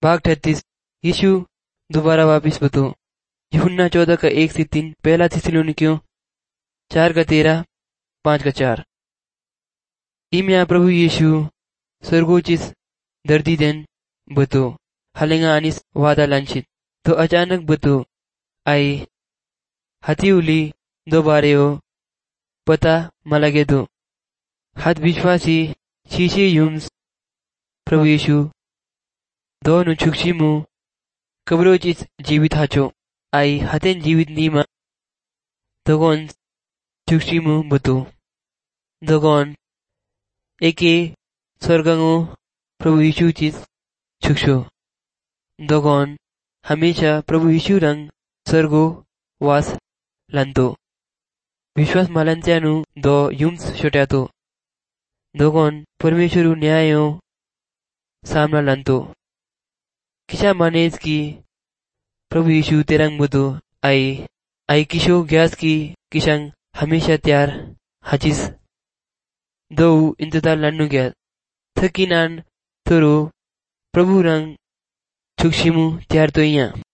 भाग 38। यीशु दोबारा वापिस बतो। यूहन्ना 14:1-3, पहला थिस्सलुनीकियों 4:13, 5:4। इम्या प्रभु यीशु स्वर्गोचिस धरती देन बतो हलेंगा आनिस वादा लांछित तो अचानक बतो आई हती उली दो बारे हो पता मलगे दो हत विश्वासी शीशे युम्स प्रभु यीशु दोनों छुक्षिमु कब्रोचिस जीवित हाचो आई हतेन जीवित नीमा दोगोन छुक्षिमु बतो दोगोन एके स्वर्गंगो प्रभु यीशु चिस छुक्षो दोगोन हमेशा प्रभु यीशु रंग स्वर्गो वास लंतो विश्वास मालंत्यानु दो युम्स छोट्यातो दोगोन परमेश्वरु न्यायो सामना लंतो किशा मानेज की प्रभु यीशु तेरंग बतो आई किशो गैस की किशंग हमेशा त्यार हचिस दो इंतजार लन्नु गया थकी नान थोरो प्रभु रंग छुक्षिमु त्यार तो इया